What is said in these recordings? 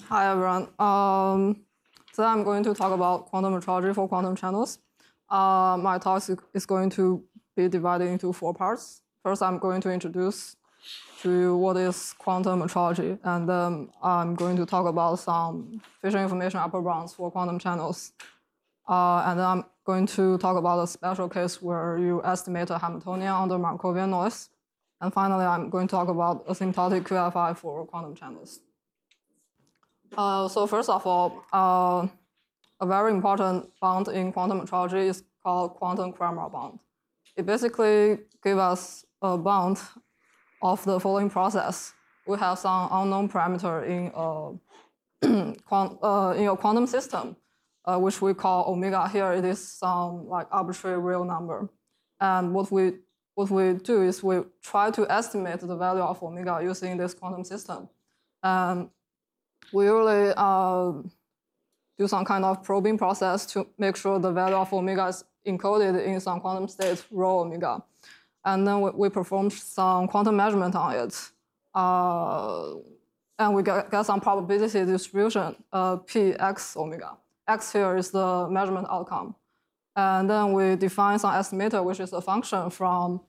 Hi, everyone. Today I'm going to talk about quantum metrology for quantum channels. My talk is going to be divided into 4 parts. First, I'm going to introduce to you what is quantum metrology, and then I'm going to talk about some Fisher information upper bounds for quantum channels. And then I'm going to talk about a special case where you estimate a Hamiltonian under Markovian noise. And finally, I'm going to talk about asymptotic QFI for quantum channels. So first of all, a very important bound in quantum metrology is called quantum Cramér bound. It basically gives us a bound of the following process. We have some unknown parameter in a quantum system, which we call omega. Here it is some like arbitrary real number. And what we do is we try to estimate the value of omega using this quantum system. And we usually do some kind of probing process to make sure the value of omega is encoded in some quantum state rho omega. And then we perform some quantum measurement on it. And we get some probability distribution, px omega. X here is the measurement outcome. And then we define some estimator, which is a function from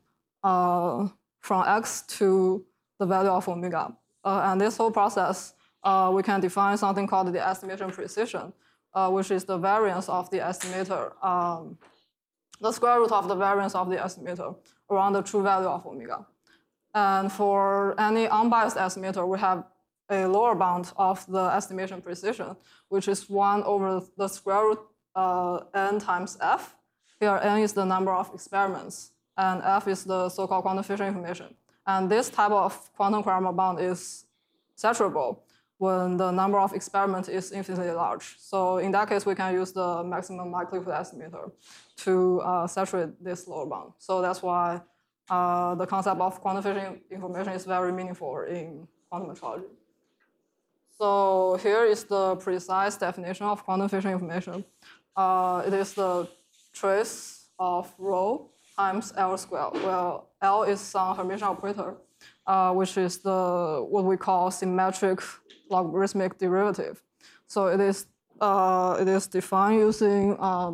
x to the value of omega. And this whole process, we can define something called the estimation precision, which is the variance of the estimator, the square root of the variance of the estimator around the true value of omega. And for any unbiased estimator, we have a lower bound of the estimation precision, which is 1 over the square root n times f. Here, n is the number of experiments, and f is the so-called quantum Fisher information. And this type of quantum Cramér bound is saturable when the number of experiments is infinitely large. So in that case, we can use the maximum likelihood estimator to saturate this lower bound. So that's why the concept of quantum Fisher information is very meaningful in quantum metrology. So here is the precise definition of quantum Fisher information. It is the trace of rho times L squared. Well, L is some Hermitian operator, which is what we call symmetric logarithmic derivative. So it is defined using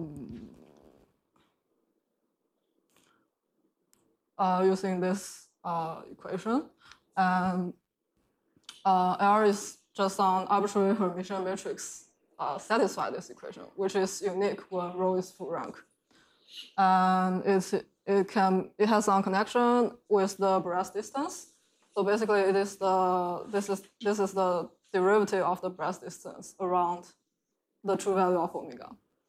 using this equation, and L is just an arbitrary Hermitian matrix satisfy this equation, which is unique when rho is full rank. And it has some connection with the Brest distance. So basically, this is the derivative of the Brest distance around the true value of omega.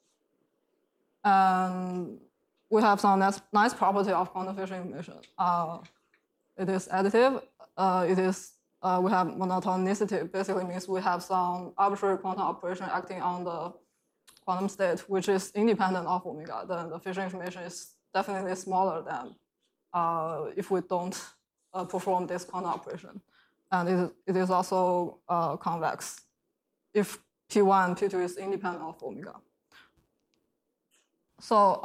And we have some nice property of quantum Fisher information. It is additive. We have monotonicity. Basically means we have some arbitrary quantum operation acting on the quantum state, which is independent of omega. Then the Fisher information is definitely smaller than if we don't perform this quantum operation. And it is also convex if P1 and P2 is independent of omega. So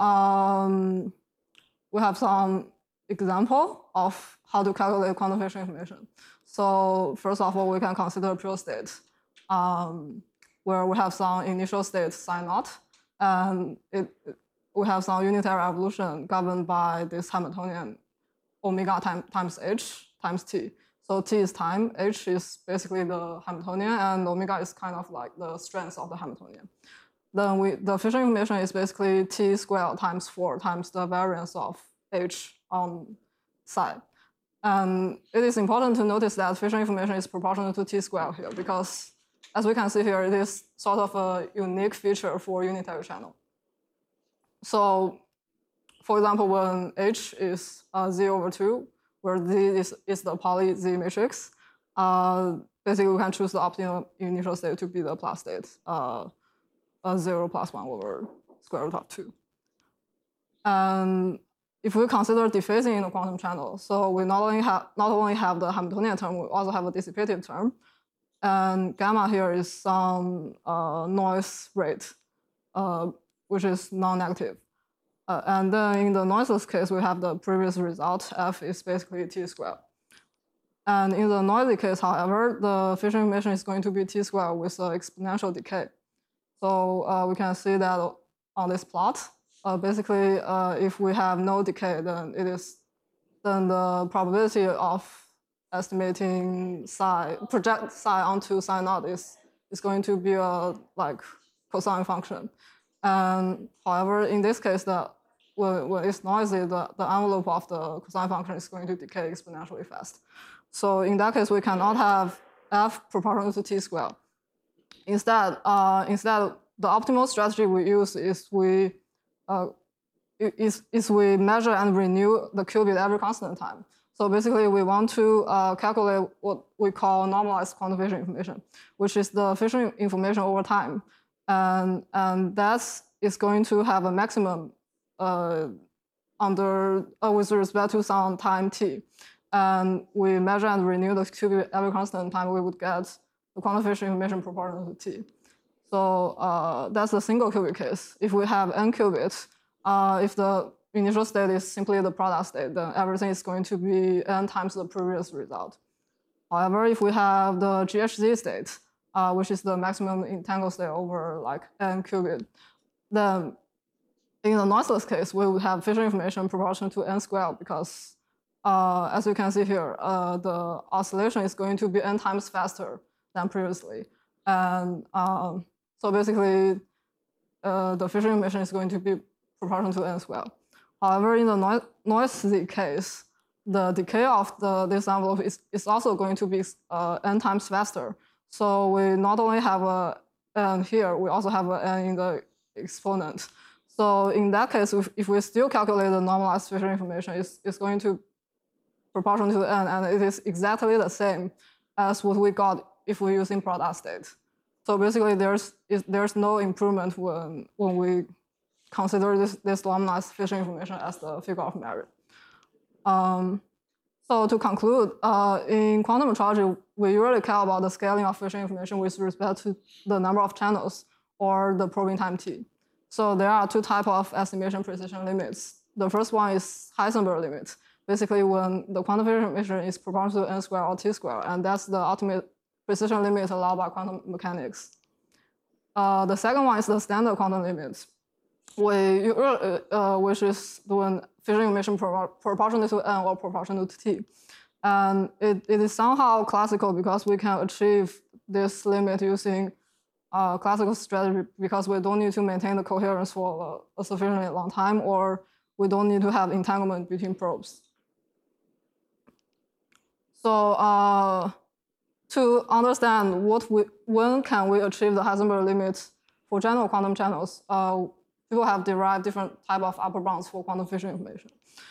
we have some example of how to calculate quantum Fisher information. So first of all, we can consider pure state, where we have some initial state psi naught, and we have some unitary evolution governed by this Hamiltonian omega times h times t. So t is time, h is basically the Hamiltonian, and omega is kind of like the strength of the Hamiltonian. Then the Fisher information is basically t squared times 4 times the variance of h on psi. And it is important to notice that Fisher information is proportional to t squared here, because as we can see here, it is sort of a unique feature for unitary channel. So for example, when H is Z over 2, where Z is the poly Z matrix, basically we can choose the optimal initial state to be the plus state, 0 plus 1 over square root of 2. And if we consider dephasing in the quantum channel, so we not only have the Hamiltonian term, we also have a dissipative term. And gamma here is some noise rate, which is non-negative. And then in the noiseless case, we have the previous result. F is basically t squared. And in the noisy case, however, the Fisher information is going to be t squared with exponential decay. So we can see that on this plot. Basically, if we have no decay, then the probability of estimating project psi onto psi naught is going to be a cosine function. And however, in this case, when it's noisy, the envelope of the cosine function is going to decay exponentially fast. So in that case, we cannot have f proportional to t squared. Instead, the optimal strategy we use is we measure and renew the qubit every constant time. So basically, we want to calculate what we call normalized quantum Fisher information, which is the Fisher information over time, and that is going to have a maximum with respect to some time t. And we measure and renew the qubit every constant time, we would get the quantum Fisher information proportional to t. So that's a single qubit case. If we have n qubits, if the initial state is simply the product state, then everything is going to be n times the previous result. However, if we have the GHZ state, which is the maximum entangled state over n qubit, then in the noiseless case, we would have Fisher information proportional to n squared because, as you can see here, the oscillation is going to be n times faster than previously. And so basically, the Fisher information is going to be proportional to n squared. However, in the noisy case, the decay of this envelope is also going to be n times faster. So we not only have a n here, we also have an n in the exponent. So in that case, if we still calculate the normalized Fisher information, it's going to proportional to n, and it is exactly the same as what we got if we're using product state. So basically, there's no improvement when we consider this normalized Fisher information as the figure of merit. So to conclude, in quantum metrology, we usually care about the scaling of Fisher information with respect to the number of channels or the probing time t. So there are two types of estimation precision limits. The first one is Heisenberg limit, basically when the quantum Fisher information is proportional to n squared or t squared, and that's the ultimate precision limit allowed by quantum mechanics. The second one is the standard quantum limit, which is when Fisher information proportional to n or proportional to t. And it is somehow classical because we can achieve this limit using classical strategy because we don't need to maintain the coherence for a sufficiently long time, or we don't need to have entanglement between probes. So to understand when can we achieve the Heisenberg limit for general quantum channels, people have derived different type of upper bounds for quantum Fisher information.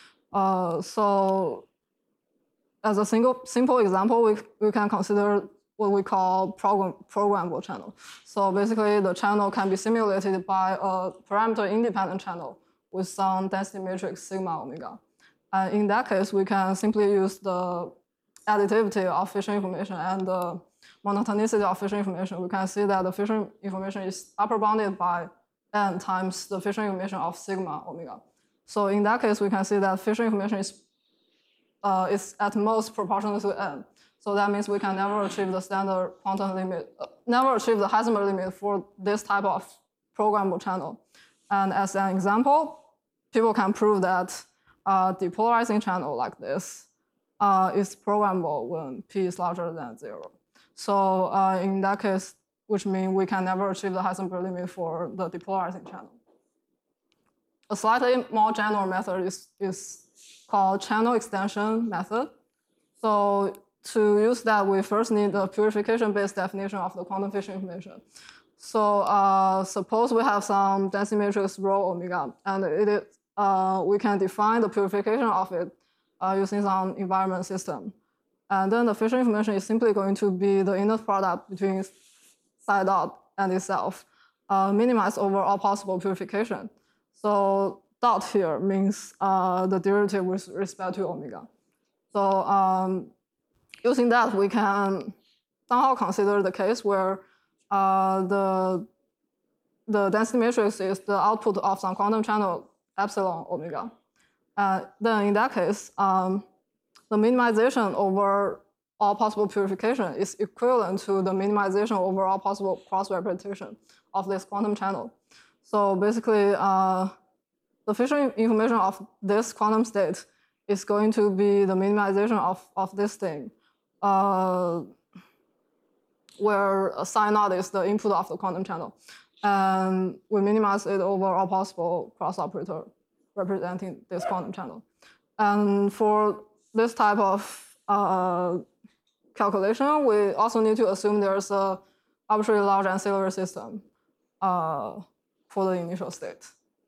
So as a simple example, we can consider what we call programmable channel. So basically, the channel can be simulated by a parameter-independent channel with some density matrix sigma omega. And in that case, we can simply use the additivity of Fisher information and the monotonicity of Fisher information. We can see that the Fisher information is upper bounded by n times the Fisher information of sigma omega. So in that case, we can see that Fisher information is at most proportional to n. So that means we can never achieve the standard quantum limit, never achieve the Heisenberg limit for this type of programmable channel. And as an example, people can prove that a depolarizing channel like this is programmable when p is larger than 0. So in that case, which means we can never achieve the Heisenberg limit for the depolarizing channel. A slightly more general method is called channel extension method. So to use that, we first need a purification-based definition of the quantum Fisher information. So suppose we have some density matrix rho omega, and we can define the purification of it using some environment system. And then the Fisher information is simply going to be the inner product between psi dot and itself, minimized over all possible purification. So dot here means the derivative with respect to omega. So using that, we can somehow consider the case where the density matrix is the output of some quantum channel epsilon omega. Then in that case, the minimization over all possible purification is equivalent to the minimization over all possible cross-representation of this quantum channel. So basically, the Fisher information of this quantum state is going to be the minimization of this thing, where psi naught is the input of the quantum channel. And we minimize it over all possible cross operator representing this quantum channel. And for this type of calculation, we also need to assume there's a arbitrarily large ancillary system for the initial state.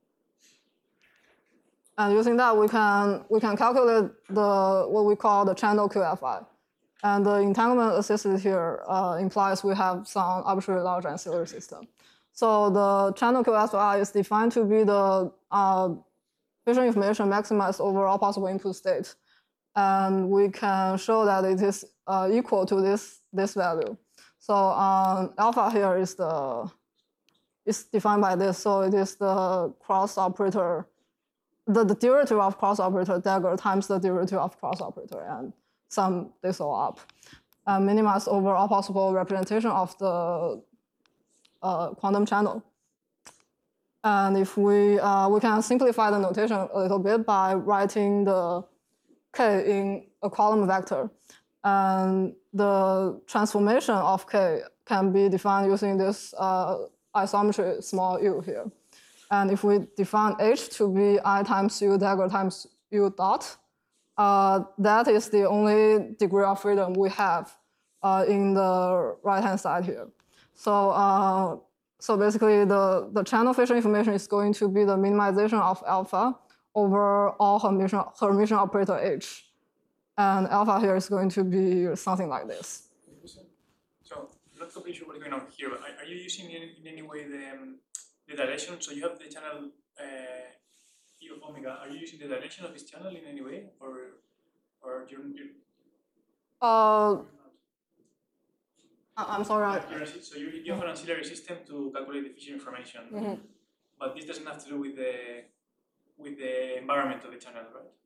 And using that, we can calculate what we call the channel QFI. And the entanglement assisted here implies we have some arbitrarily large ancillary system. So the channel QFI is defined to be the Fisher information maximized over all possible input states. And we can show that it is equal to this value. So alpha here is defined by this. So it is the cross operator, the derivative of cross operator dagger times the derivative of cross operator, and sum this all up. Minimized over all possible representation of the quantum channel. And if we can simplify the notation a little bit by writing the k in a column vector. And the transformation of k can be defined using this isometry small u here. And if we define h to be I times u dagger times u dot, that is the only degree of freedom we have in the right-hand side here. So basically, the channel Fisher information is going to be the minimization of alpha over all Hermitian operator h. And alpha here is going to be something like this. So I'm not completely sure what's going on here. Are you using in any way the direction? So you have the channel E of omega. Are you using the direction of this channel in any way, or you're I'm sorry. So you have an ancillary system to calculate the Fisher information, but this doesn't have to do with the environment of the channel,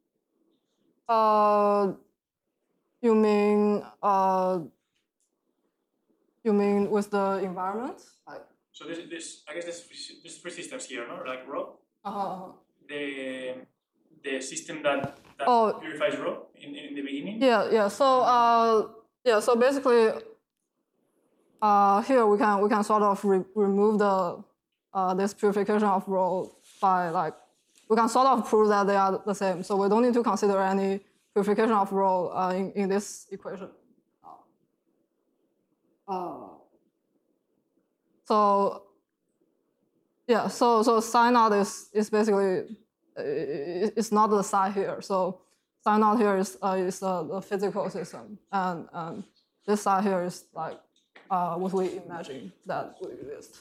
right? You mean with the environment? So this I guess there's three systems here, no? Like rho. The system that purifies rho in the beginning. Yeah. So basically. Here we can sort of remove this purification of rho by we can sort of prove that they are the same. So we don't need to consider any purification of rho in this equation. So psi naught is basically it's not the psi here. So psi naught here is the physical system, and this psi here is like what we imagine that would exist.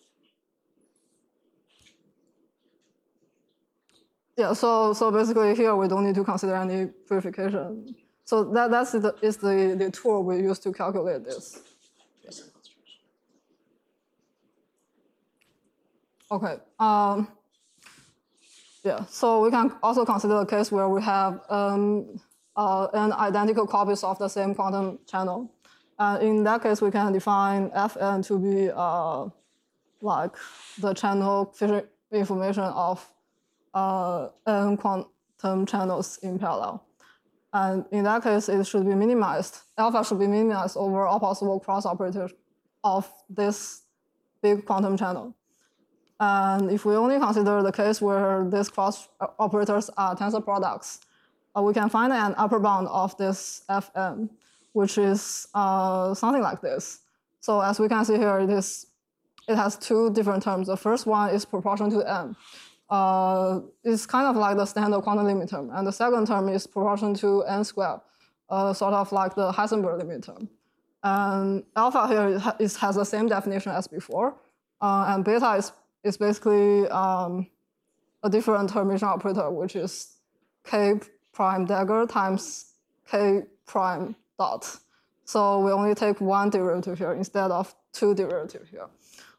Yeah, so basically here we don't need to consider any purification. So that's the tool we use to calculate this. Okay. Yeah. So we can also consider a case where we have an identical copies of the same quantum channel. In that case, we can define Fn to be like the channel Fisher information of n quantum channels in parallel. And in that case, it should be minimized. Alpha should be minimized over all possible cross operators of this big quantum channel. And if we only consider the case where these cross operators are tensor products, we can find an upper bound of this Fn, which is something like this. So as we can see here, it has two different terms. The first one is proportional to n. It's kind of like the standard quantum limit term. And the second term is proportional to n squared, sort of like the Heisenberg limit term. And alpha here has the same definition as before. And beta is basically a different Hermitian operator, which is k prime dagger times k prime dot. So we only take one derivative here instead of two derivatives here.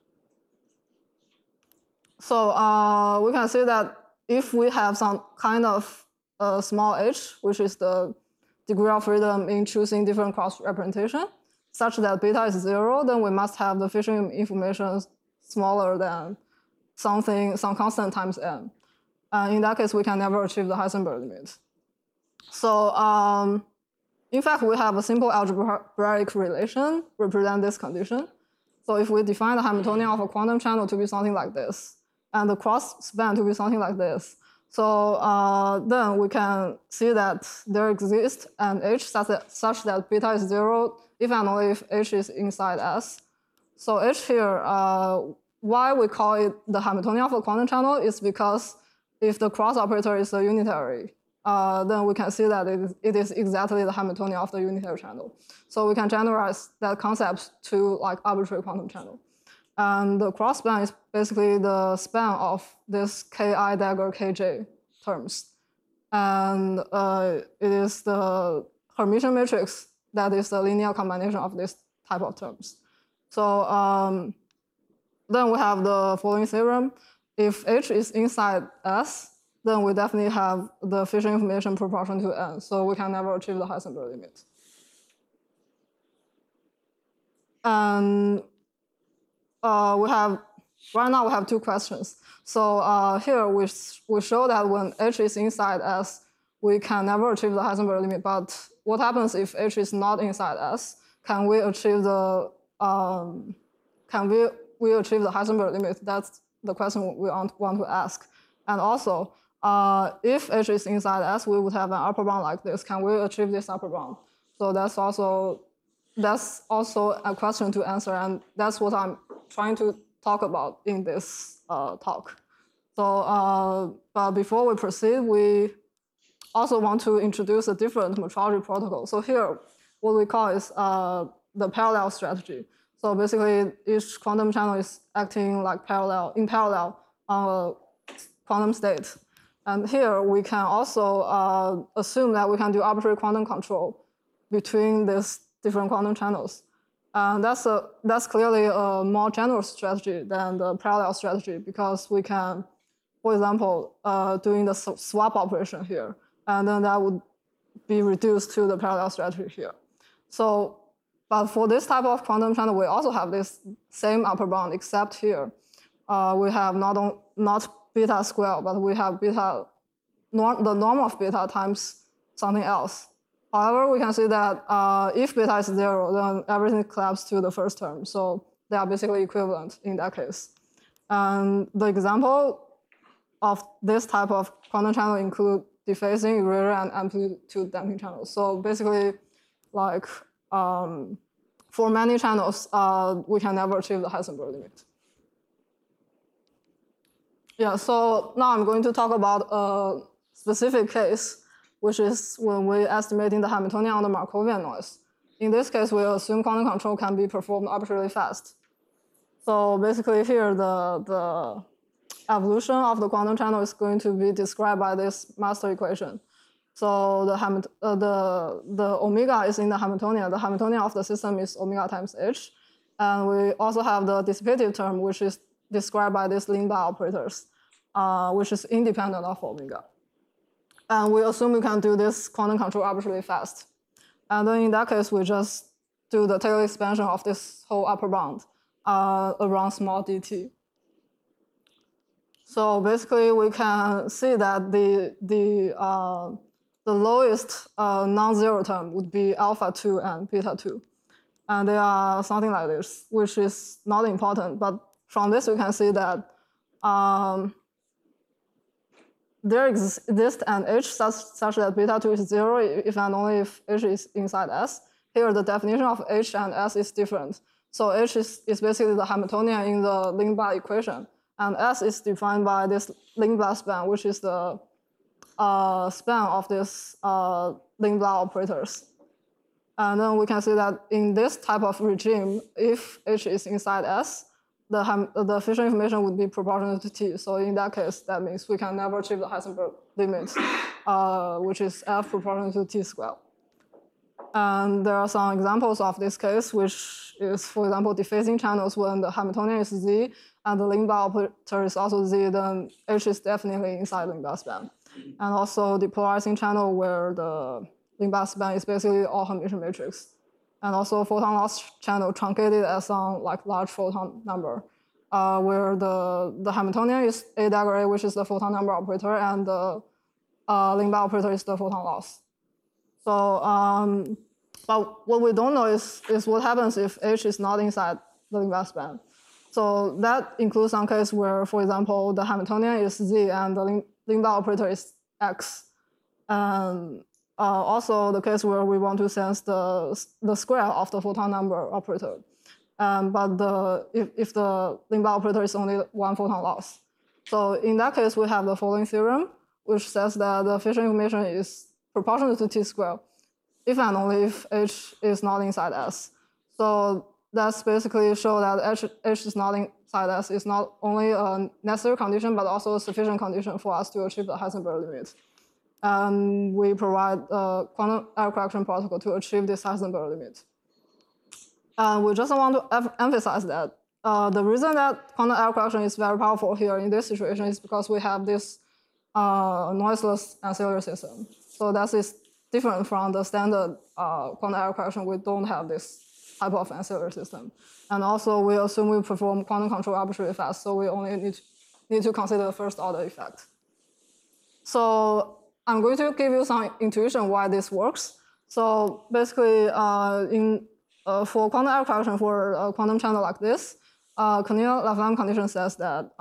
So we can see that if we have some kind of small h, which is the degree of freedom in choosing different cross representation, such that beta is 0, then we must have the fishing information smaller than some constant times n. In that case, we can never achieve the Heisenberg limit. So in fact, we have a simple algebraic relation represent this condition. So if we define the Hamiltonian of a quantum channel to be something like this, and the cross span to be something like this, so then we can see that there exists an H such that beta is 0 if and only if H is inside S. So H here, why we call it the Hamiltonian of a quantum channel is because if the cross operator is a unitary, then we can see that it is exactly the Hamiltonian of the unitary channel. So we can generalize that concept to like arbitrary quantum channel. And the cross span is basically the span of this Ki dagger Kj terms. And it is the Hermitian matrix that is the linear combination of this type of terms. So then we have the following theorem. If H is inside S, then we definitely have the Fisher information proportional to n, so we can never achieve the Heisenberg limit. And right now we have two questions. So here we show that when H is inside S, we can never achieve the Heisenberg limit. But what happens if H is not inside S? Can we achieve the achieve the Heisenberg limit? That's the question we want to ask. And also, if H is inside S, we would have an upper bound like this. Can we achieve this upper bound? So that's also a question to answer, and that's what I'm trying to talk about in this talk. So, but before we proceed, we also want to introduce a different metrology protocol. So here, what we call is the parallel strategy. So basically, each quantum channel is acting like in parallel on a quantum state. And here, we can also assume that we can do arbitrary quantum control between these different quantum channels. And that's clearly a more general strategy than the parallel strategy, because we can, for example, doing the swap operation here, and then that would be reduced to the parallel strategy here. So, but for this type of quantum channel, we also have this same upper bound, except here we have not beta square, but we have beta, the norm of beta times something else. However, we can see that if beta is 0, then everything collapses to the first term. So they are basically equivalent in that case. And the example of this type of quantum channel include dephasing, erasure, and amplitude damping channels. So basically, like for many channels, we can never achieve the Heisenberg limit. Yeah, so now I'm going to talk about a specific case, which is when we're estimating the Hamiltonian on the Markovian noise. In this case, we assume quantum control can be performed arbitrarily fast. So basically here, the evolution of the quantum channel is going to be described by this master equation. So the omega is in the Hamiltonian. The Hamiltonian of the system is omega times h. And we also have the dissipative term, which is described by these Lindblad operators, which is independent of omega. And we assume we can do this quantum control arbitrarily fast. And then in that case, we just do the Taylor expansion of this whole upper bound around small dt. So basically, we can see that the lowest non-zero term would be alpha 2 and beta 2. And they are something like this, which is not important. But from this, we can see that there exists an H such that beta 2 is 0 if and only if H is inside S. Here, the definition of H and S is different. So H is basically the Hamiltonian in the Lindblad equation. And S is defined by this Lindblad span, which is the span of this Lindblad operators. And then we can see that in this type of regime, if H is inside S, the Fisher information would be proportional to T. So in that case, that means we can never achieve the Heisenberg limit, which is F proportional to T squared. And there are some examples of this case, which is, for example, dephasing channels when the Hamiltonian is Z and the Lindblad operator is also Z, then H is definitely inside Lindblad span. And also depolarizing channel where the link baseband is basically all Hermitian matrix. And also photon loss channel truncated as some like large photon number, where the Hamiltonian is A dagger A, which is the photon number operator, and the link bar operator is the photon loss. So, but what we don't know is what happens if H is not inside the link baseband. So that includes some case where, for example, the Hamiltonian is Z and the link bar operator is X. And also the case where we want to sense the square of the photon number operator. But if the link bar operator is only one photon loss. So in that case, we have the following theorem, which says that the Fisher information is proportional to T squared, if and only if H is not inside S. So that's basically show that H is not inside S is not only a necessary condition, but also a sufficient condition for us to achieve the Heisenberg limit. And we provide a quantum error correction protocol to achieve this Heisenberg limit. And we just want to emphasize that the reason that quantum error correction is very powerful here in this situation is because we have this noiseless ancillary system. So that is different from the standard quantum error correction. We don't have this type of ancillary system. And also we assume we perform quantum control arbitrary effects, so we only need to consider the first order effect. So I'm going to give you some intuition why this works. So basically, for quantum error correction for a quantum channel like this, Cannion-Laflamme condition says that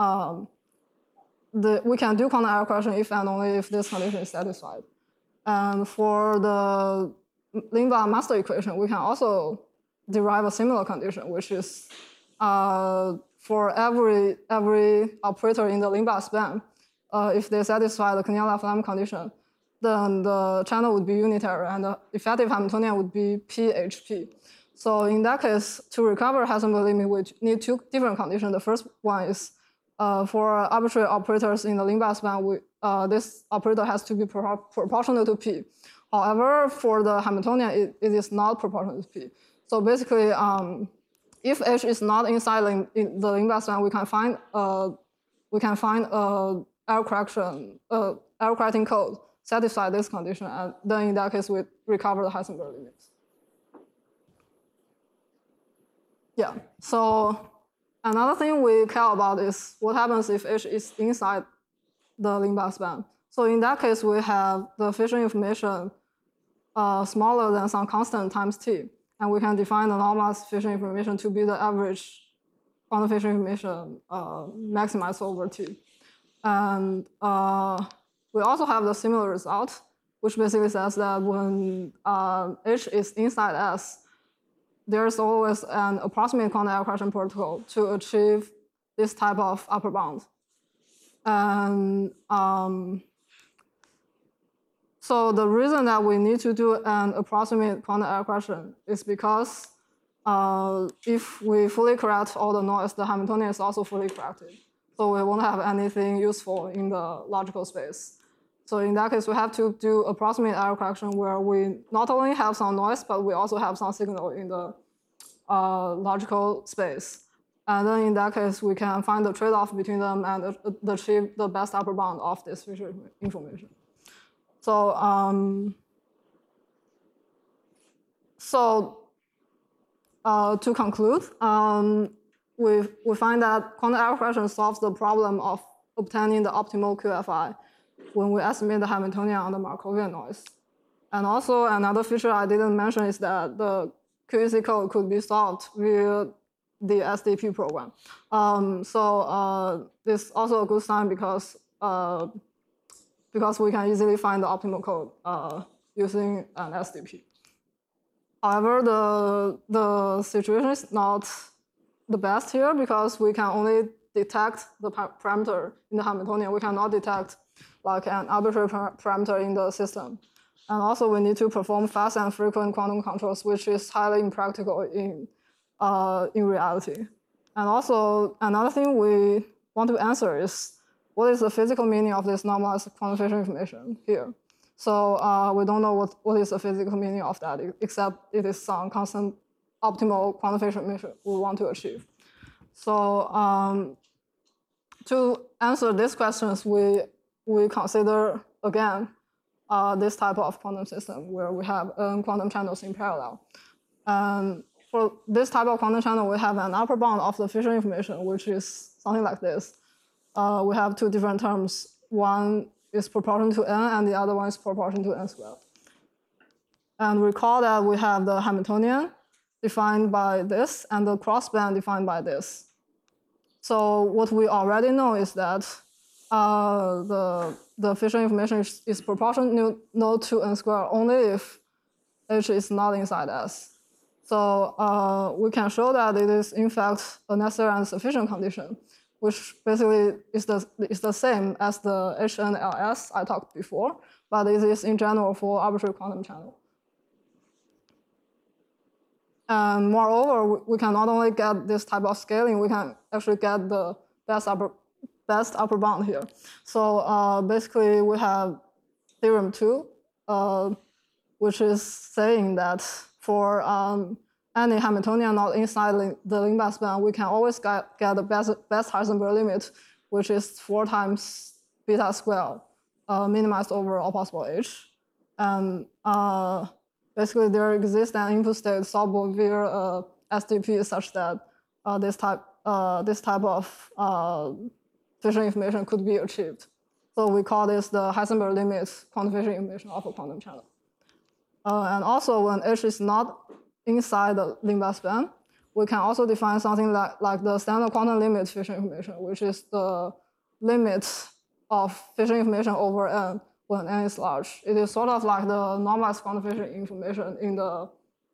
we can do quantum error correction if and only if this condition is satisfied. And for the link bar master equation, we can also derive a similar condition, which is for every operator in the link bar span, if they satisfy the Cannion-Laflamme condition, then the channel would be unitary and the effective Hamiltonian would be PHP. So in that case, to recover Heisenberg limit, we need two different conditions. The first one is for arbitrary operators in the link bar span, this operator has to be proportional to P. However, for the Hamiltonian, it is not proportional to P. So basically, if H is not inside in the link bar span, we can find error correcting code satisfy this condition, and then in that case we recover the Heisenberg limit. Yeah. So another thing we care about is what happens if H is inside the link bar span. So in that case, we have the Fisher information smaller than some constant times T. And we can define the normalized Fisher information to be the average quantum Fisher information maximized over T. And we also have the similar result, which basically says that when H is inside S, there's always an approximate quantum error correction protocol to achieve this type of upper bound. And so the reason that we need to do an approximate quantum error correction is because if we fully correct all the noise, the Hamiltonian is also fully corrected. So we won't have anything useful in the logical space. So in that case, we have to do approximate error correction where we not only have some noise, but we also have some signal in the logical space. And then in that case, we can find the trade-off between them and achieve the best upper bound of this Fisher information. So, to conclude, we find that quantum error correction solves the problem of obtaining the optimal QFI when we estimate the Hamiltonian on the Markovian noise. And also another feature I didn't mention is that the QEC code could be solved via the SDP program. This is also a good sign because we can easily find the optimal code using an SDP. However, the situation is not the best here because we can only detect the parameter in the Hamiltonian. We cannot detect like an arbitrary parameter in the system. And also we need to perform fast and frequent quantum controls, which is highly impractical in reality. And also another thing we want to answer is what is the physical meaning of this normalized quantum Fisher information here? So we don't know what is the physical meaning of that, except it is some constant optimal quantum Fisher information we want to achieve. So to answer these questions, we consider again this type of quantum system where we have n quantum channels in parallel. And for this type of quantum channel, we have an upper bound of the Fisher information, which is something like this. We have two different terms. One is proportional to n, and the other one is proportional to n squared. And recall that we have the Hamiltonian defined by this, and the crossband defined by this. So what we already know is that the Fisher information is proportional to n squared only if H is not inside S. So we can show that it is in fact a necessary and sufficient condition, which basically is the same as the HNLS I talked before, but it is in general for arbitrary quantum channel. And moreover, we can not only get this type of scaling, we can actually get the best upper bound here. So basically, we have theorem 2, which is saying that for any Hamiltonian not inside the Lingbass band, we can always get the best Heisenberg limit, which is 4 times beta squared, minimized over all possible H. And basically, there exists an input state solvable via SDP such that this type of Fisher information could be achieved. So we call this the Heisenberg limit quantum Fisher information of a quantum channel. And also, when H is not inside the Lingbass band, we can also define something like the standard quantum limit Fisher information, which is the limit of Fisher information over n when n is large. It is sort of like the normalized quantum Fisher information in the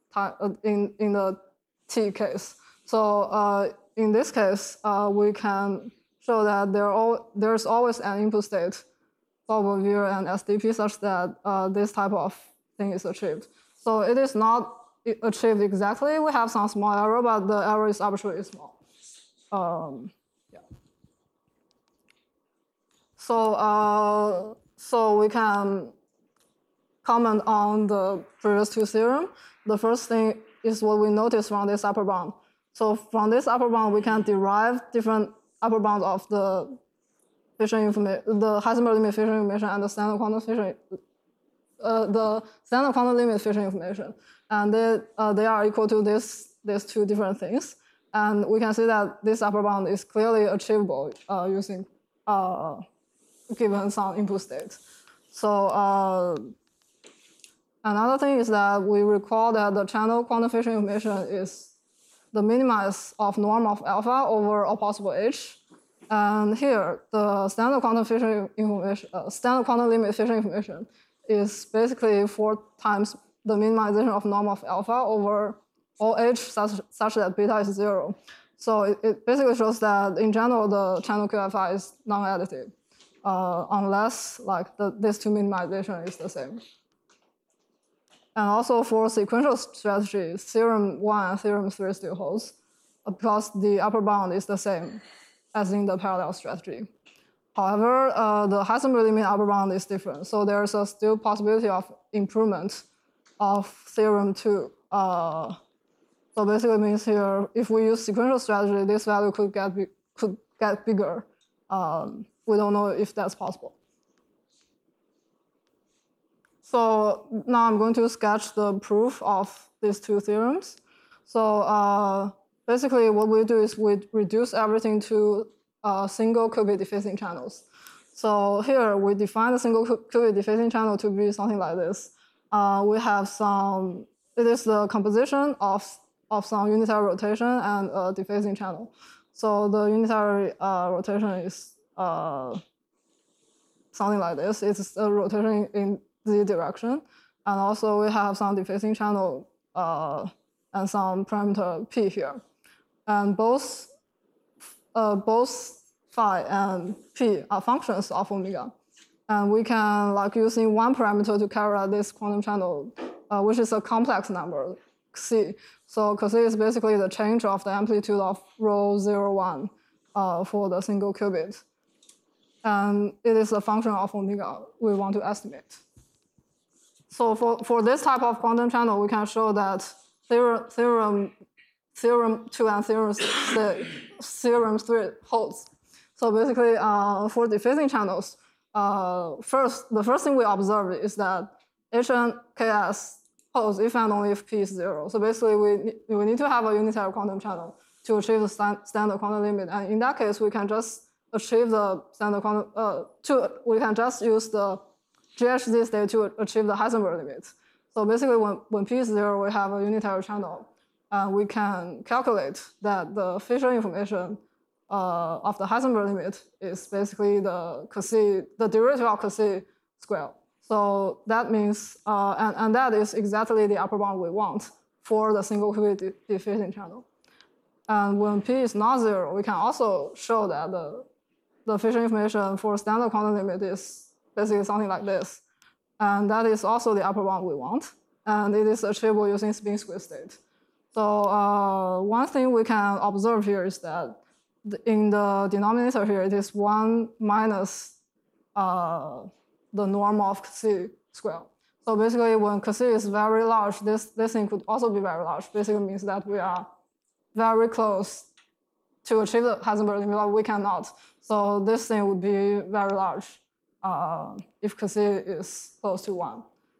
T case. So in this case, we can show that there's always an input state solvable via an SDP such that this type of thing is achieved. So it is not achieved exactly. We have some small error, but the error is arbitrarily small. Yeah. So we can comment on the previous two theorems. The first thing is what we notice from this upper bound. So from this upper bound, we can derive different upper bounds of the Fisher information, the Heisenberg limit Fisher information, and the standard quantum Fisher, the standard quantum limit Fisher information, and they are equal to these two different things. And we can see that this upper bound is clearly achievable using given some input state. So another thing is that we recall that the channel quantum Fisher information is the minimize of norm of alpha over all possible H. And here, the standard quantum Fisher information, standard quantum limit Fisher information is basically 4 times the minimization of norm of alpha over all H such that beta is 0. So it basically shows that in general, the channel QFI is non-additive, unless like these two minimization is the same. And also for sequential strategy, theorem 1 and theorem 3 still holds because the upper bound is the same as in the parallel strategy. However, the Heisenberg limit upper bound is different, so there's a still possibility of improvement of theorem 2. So basically means here, if we use sequential strategy, this value could get bigger. We don't know if that's possible. So now I'm going to sketch the proof of these two theorems. So basically what we do is we reduce everything to single qubit defacing channels. So here we define the single qubit defacing channel to be something like this. We have some, it is the composition of some unitary rotation and a defacing channel. So the unitary rotation is something like this. It's a rotation in Z direction. And also we have some defacing channel and some parameter P here. And both phi and P are functions of omega. And we can like using one parameter to carry out this quantum channel, which is a complex number, C. So C is basically the change of the amplitude of rho 01 for the single qubit. And it is a function of omega we want to estimate. So for this type of quantum channel, we can show that theorem 2 and theorem 3 holds. So basically, for defacing channels, the first thing we observe is that H and Ks holds if and only if P is 0. So basically, we need to have a unitary quantum channel to achieve the standard quantum limit. And in that case, we can just achieve the standard quantum, we can just use the GHZ state to achieve the Heisenberg limit. So basically, when P is 0, we have a unitary channel. We can calculate that the Fisher information of the Heisenberg limit is basically the derivative of Cauchy square. So that means, and that is exactly the upper bound we want for the single qubit diffusing channel. And when P is not 0, we can also show that the Fisher information for standard quantum limit is basically something like this. And that is also the upper bound we want. And it is achievable using spin squeeze state. So one thing we can observe here is that in the denominator here, it is 1 minus the norm of Cauchy square. So basically, when Cauchy is very large, this thing could also be very large. Basically means that we are very close to achieve the Heisenberg limit, but we cannot. So this thing would be very large if Cauchy is close to 1.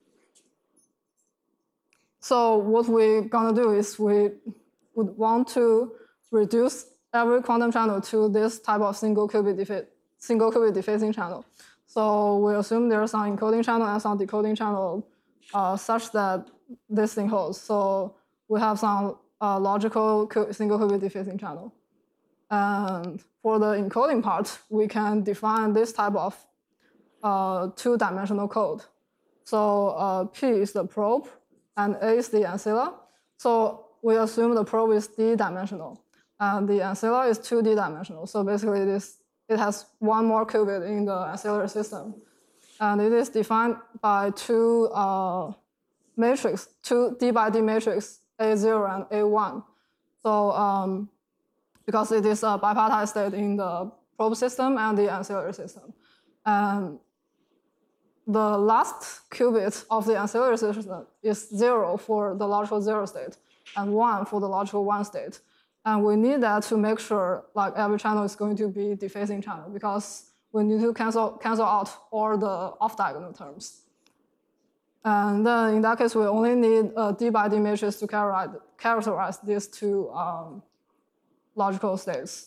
So what we're gonna do is we would want to reduce every quantum channel to this type of single qubit defacing channel. So we assume there's some encoding channel and some decoding channel such that this thing holds. So we have some logical single qubit defacing channel. And for the encoding part, we can define this type of two-dimensional code. So P is the probe, and A is the ancilla. So we assume the probe is d-dimensional, and the ancilla is 2D-dimensional. So basically, it has one more qubit in the ancillary system. And it is defined by two matrix, two D by D matrix, A0 and A1. So because it is a bipartite state in the probe system and the ancillary system. And the last qubit of the ancillary system is 0 for the logical 0 state and 1 for the logical 1 state. And we need that to make sure like every channel is going to be defacing channel because we need to cancel out all the off-diagonal terms. And then in that case, we only need a D by D matrix to characterize these two logical states.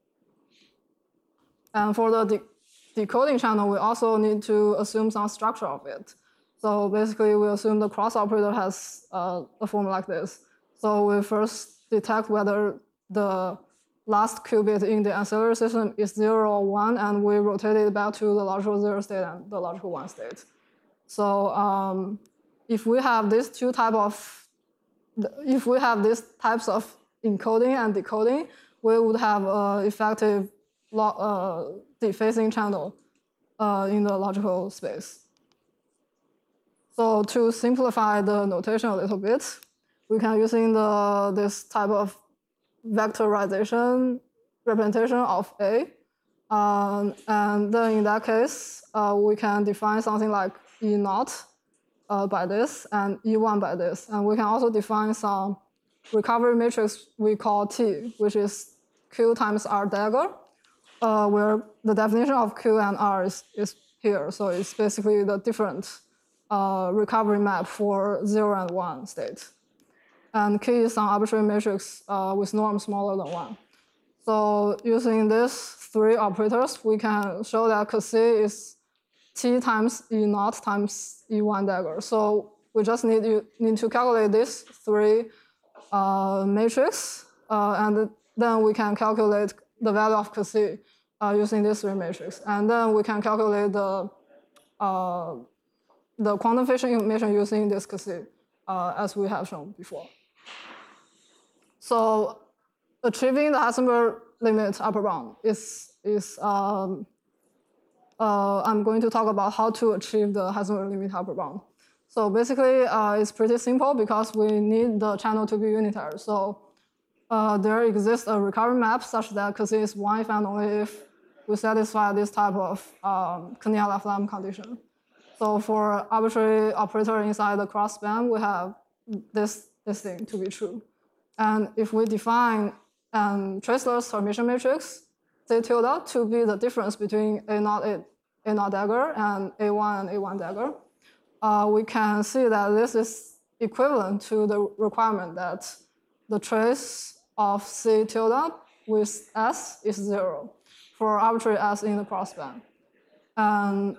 And for the decoding channel, we also need to assume some structure of it. So basically, we assume the cross operator has a form like this. So we first detect whether the last qubit in the ancillary system is 0 or 1, and we rotate it back to the logical 0 state and the logical 1 state. So if we have these types of encoding and decoding, we would have an effective defacing channel in the logical space. So to simplify the notation a little bit, we can using this type of vectorization representation of A. And then in that case, we can define something like E0 by this and E1 by this. And we can also define some recovery matrix we call T, which is Q times R dagger, where the definition of Q and R is here. So it's basically the different recovery map for 0 and 1 state. And K is some arbitrary matrix with norm smaller than 1. So using these three operators, we can show that Cauchy is T times E0 times E1 dagger. So we just need to calculate these three matrix, and then we can calculate the value of Cauchy using these three matrix. And then we can calculate the quantum Fisher information using this Cauchy, as we have shown before. So achieving the Heisenberg limit upper bound I'm going to talk about how to achieve the Heisenberg limit upper bound. So basically, it's pretty simple because we need the channel to be unitary. So there exists a recovery map such that Cauchy is 1 if and only if we satisfy this type of Knight-Laflamme condition. So for arbitrary operator inside the cross span, we have this thing to be true. And if we define traceless transmission matrix, Z tilde, to be the difference between A0 A0 dagger and A1 and A1 dagger, we can see that this is equivalent to the requirement that the trace of C tilde with S is 0 for arbitrary S in the crossband. And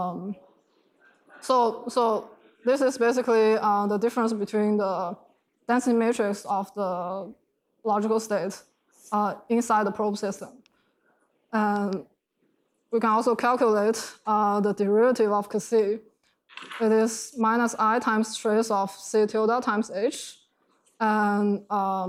so this is basically the difference between the density matrix of the logical state inside the probe system. And we can also calculate the derivative of Kc. It is minus I times trace of C tilde times H. And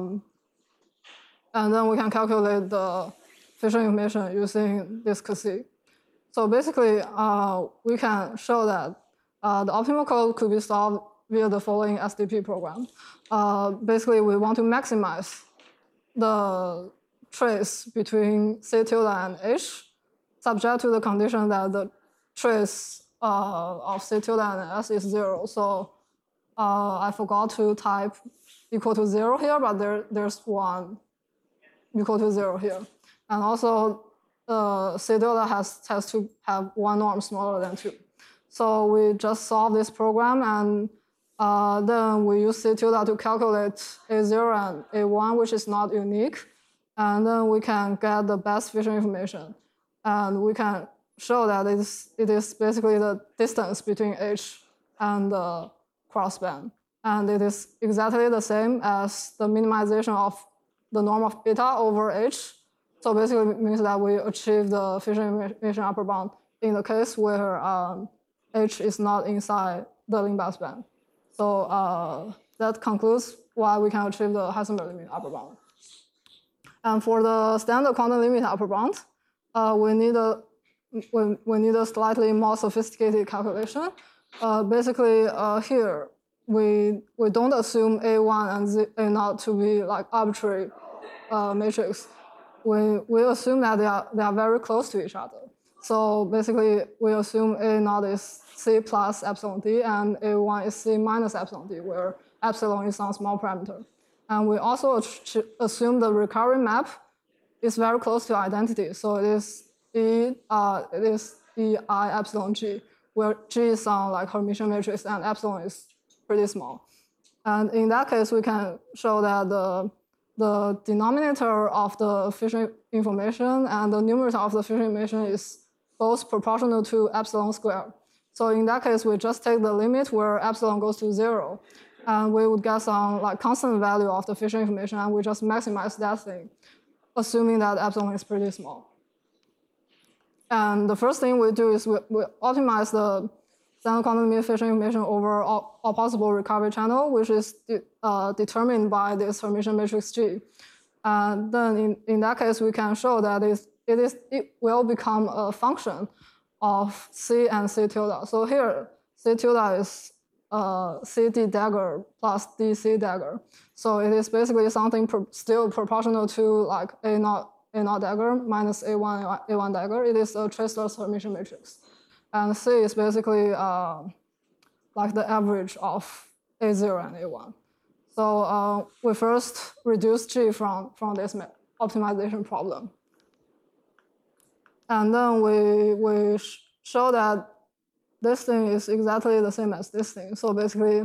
then we can calculate the Fisher information using this Kc. So basically, we can show that the optimal code could be solved via the following SDP program. Basically, we want to maximize the trace between C tilde and H, subject to the condition that the trace of C tilde and S is 0. So I forgot to type equal to 0 here, but there's one equal to 0 here. And also, C tilde has to have one norm smaller than 2. So we just solve this program, and then we use C tilde to calculate A0 and A1, which is not unique. And then we can get the best Fisher information. And we can show that it is basically the distance between H and the crossband. And it is exactly the same as the minimization of the norm of beta over H. So basically it means that we achieve the Fisher information upper bound in the case where H is not inside the Link-Bass band. So that concludes why we can achieve the Heisenberg limit upper bound. And for the standard quantum limit upper bound, we need a slightly more sophisticated calculation. Basically, here we don't assume A1 and A0 to be like arbitrary matrix. We assume that they are very close to each other. So basically, we assume A0 is C plus epsilon d and A1 is C minus epsilon d, where epsilon is some small parameter. And we also assume the recovery map is very close to identity. So it is EI epsilon G, where G is some like Hermitian matrix and epsilon is pretty small. And in that case, we can show that the denominator of the Fisher information and the numerator of the Fisher information is both proportional to epsilon squared. So in that case, we just take the limit where epsilon goes to 0, and we would get some like constant value of the Fisher information, and we just maximize that thing, assuming that epsilon is pretty small. And the first thing we do is we optimize the standard quantum limit Fisher information over all possible recovery channel, which is determined by this Hermitian matrix G. And then in that case, we can show that it will become a function of C and C tilde. So here, C tilde is CD dagger plus DC dagger. So it is basically something still proportional to like A0 dagger minus A1 dagger. It is a traceless Hermitian matrix. And C is basically like the average of A0 and A1. So we first reduce G from this optimization problem. And then we show that this thing is exactly the same as this thing. So basically,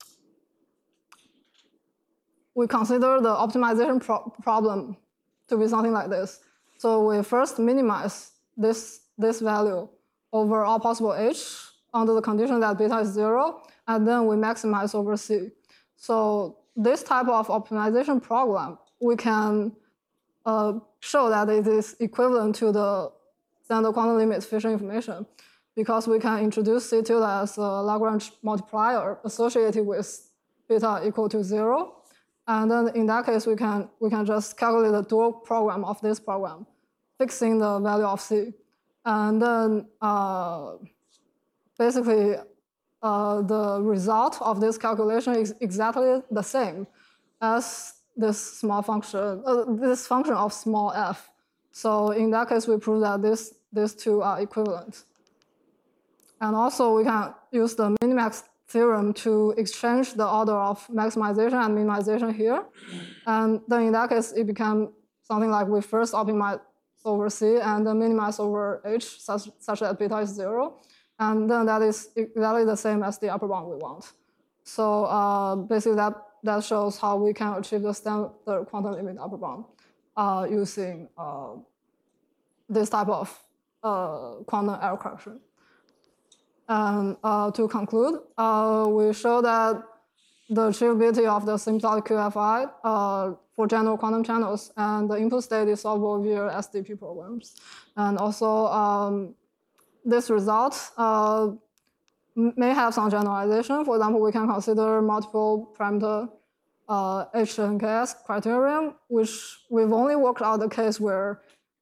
we consider the optimization problem to be something like this. So we first minimize this value over all possible H under the condition that beta is 0, and then we maximize over C. So this type of optimization problem, we can show that it is equivalent to the standard quantum limit Fisher information, because we can introduce C tilde as a Lagrange multiplier associated with beta equal to 0. And then in that case, we can just calculate the dual program of this program, fixing the value of C. And then basically, the result of this calculation is exactly the same as this small function, this function of small f. So in that case, we prove that these two are equivalent. And also, we can use the minimax theorem to exchange the order of maximization and minimization here. And then in that case, it becomes something like we first optimize over C and then minimize over H such that beta is 0. And then that is exactly the same as the upper bound we want. So basically that shows how we can achieve the standard quantum limit upper bound using this type of quantum error correction. And to conclude, we show that the achievability of the symptotic QFI for general quantum channels and the input state is solvable via SDP programs. And also, this result may have some generalization. For example, we can consider multiple parameter H and Ks criterion, which we've only worked out the case where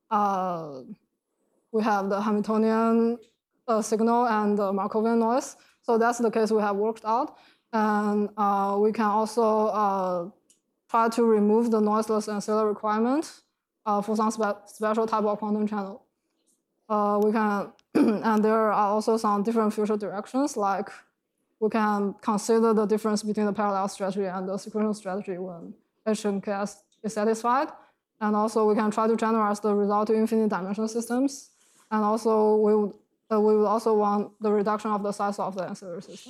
we have the Hamiltonian signal and the Markovian noise. So that's the case we have worked out. And we can also try to remove the noiseless ancillary requirement for some special type of quantum channel. We can, and there are also some different future directions, like we can consider the difference between the parallel strategy and the sequential strategy when H and Ks is satisfied. And also we can try to generalize the result to infinite dimension systems. And also we would also want the reduction of the size of the ancillary system.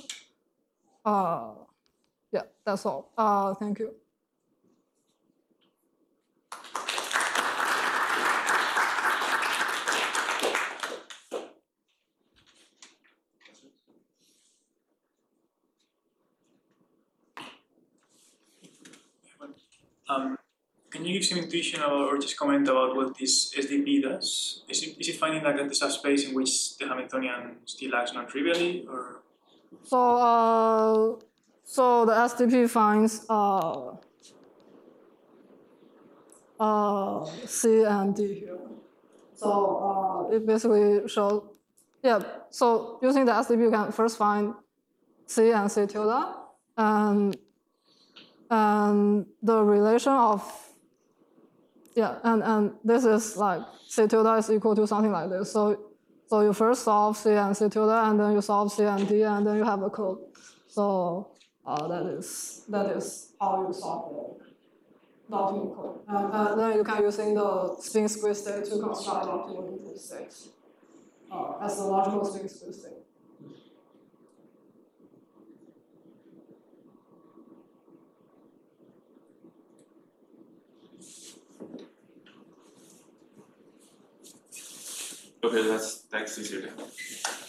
Yeah, that's all. Thank you. Can you give some intuition or just comment about what this SDP does? Is it finding like a subspace in which the Hamiltonian still acts non-trivially, or? So the SDP finds C and D here. So it basically shows, yeah. So using the SDP, you can first find C and C tilde, and the relation of, yeah, and this is like C tilde is equal to something like this. So you first solve C and C tilde, and then you solve C and D, and then you have a code. So that is how you solve the optimal code. And then you can using the spin squeeze state to construct the optimal input state as the logical spin squeeze state. Okay, that's easier.